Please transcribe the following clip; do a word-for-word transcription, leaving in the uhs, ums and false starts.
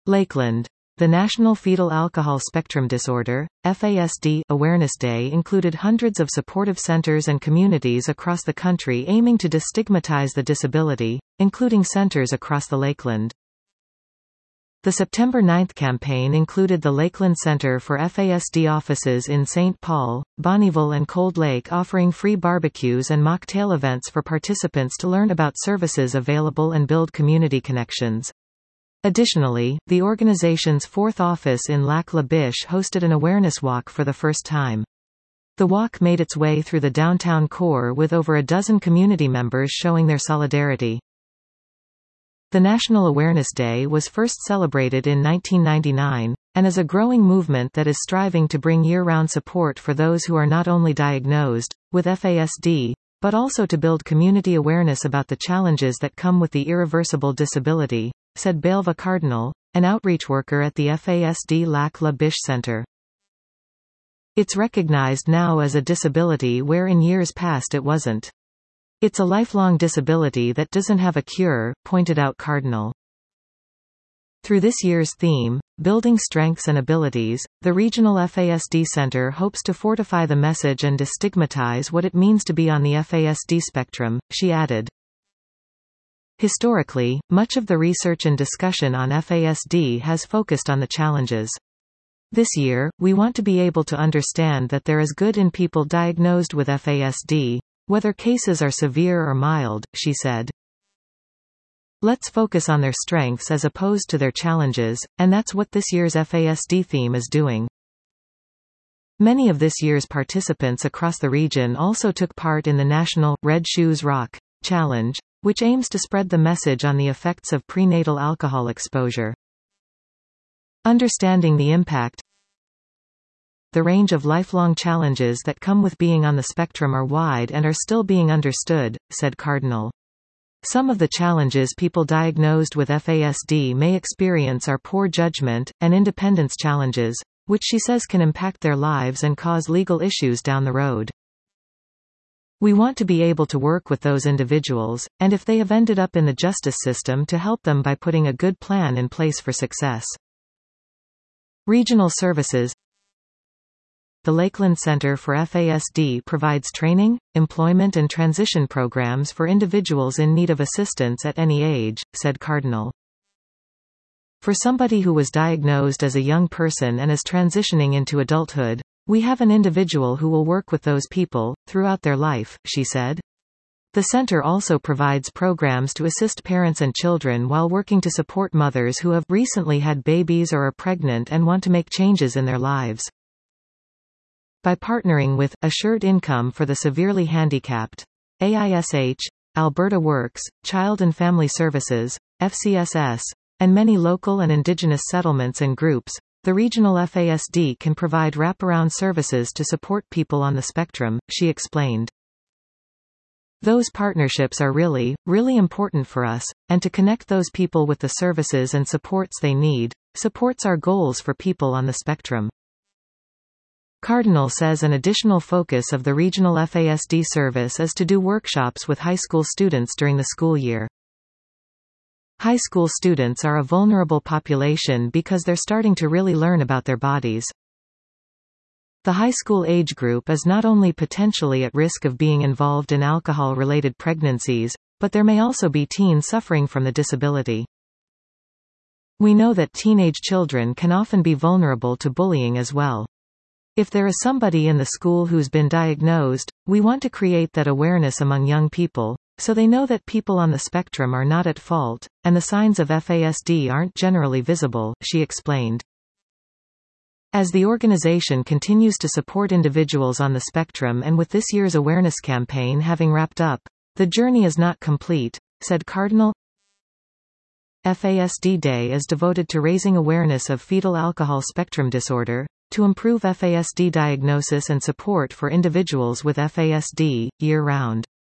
Lakeland. The National Fetal Alcohol Spectrum Disorder (F A S D) Awareness Day included hundreds of supportive centers and communities across the country aiming to destigmatize the disability, including centers across the Lakeland. The September ninth campaign included the Lakeland Center for F A S D offices in Saint Paul, Bonnieville and Cold Lake offering free barbecues and mocktail events for participants to learn about services available and build community connections. Additionally, the organization's fourth office in Lac La Biche hosted an awareness walk for the first time. The walk made its way through the downtown core with over a dozen community members showing their solidarity. The National Awareness Day was first celebrated in nineteen ninety-nine, and is a growing movement that is striving to bring year-round support for those who are not only diagnosed with F A S D, but also to build community awareness about the challenges that come with the irreversible disability, said Belva Cardinal, an outreach worker at the F A S D Lac La Biche Center. It's recognized now as a disability where in years past it wasn't. It's a lifelong disability that doesn't have a cure, pointed out Cardinal. Through this year's theme, Building Strengths and Abilities, the Regional F A S D Center hopes to fortify the message and destigmatize what it means to be on the F A S D spectrum, she added. Historically, much of the research and discussion on F A S D has focused on the challenges. This year, we want to be able to understand that there is good in people diagnosed with F A S D, whether cases are severe or mild, she said. Let's focus on their strengths as opposed to their challenges, and that's what this year's F A S D theme is doing. Many of this year's participants across the region also took part in the national Red Shoes Rock Challenge, which aims to spread the message on the effects of prenatal alcohol exposure. Understanding the impact. The range of lifelong challenges that come with being on the spectrum are wide and are still being understood, said Cardinal. Some of the challenges people diagnosed with F A S D may experience are poor judgment, and independence challenges, which she says can impact their lives and cause legal issues down the road. We want to be able to work with those individuals, and if they have ended up in the justice system to help them by putting a good plan in place for success. Regional services. The Lakeland Center for F A S D provides training, employment and transition programs for individuals in need of assistance at any age, said Cardinal. For somebody who was diagnosed as a young person and is transitioning into adulthood, we have an individual who will work with those people throughout their life, she said. The center also provides programs to assist parents and children while working to support mothers who have recently had babies or are pregnant and want to make changes in their lives. By partnering with Assured Income for the Severely Handicapped, A I S H, Alberta Works, Child and Family Services, F C S S, and many local and Indigenous settlements and groups, the regional F A S D can provide wraparound services to support people on the spectrum, she explained. Those partnerships are really, really important for us, and to connect those people with the services and supports they need, supports our goals for people on the spectrum. Cardinal says an additional focus of the regional F A S D service is to do workshops with high school students during the school year. High school students are a vulnerable population because they're starting to really learn about their bodies. The high school age group is not only potentially at risk of being involved in alcohol-related pregnancies, but there may also be teens suffering from the disability. We know that teenage children can often be vulnerable to bullying as well. If there is somebody in the school who's been diagnosed, we want to create that awareness among young people, so they know that people on the spectrum are not at fault, and the signs of F A S D aren't generally visible, she explained. As the organization continues to support individuals on the spectrum and with this year's awareness campaign having wrapped up, the journey is not complete, said Cardinal. F A S D Day is devoted to raising awareness of fetal alcohol spectrum disorder, to improve F A S D diagnosis and support for individuals with F A S D, year-round.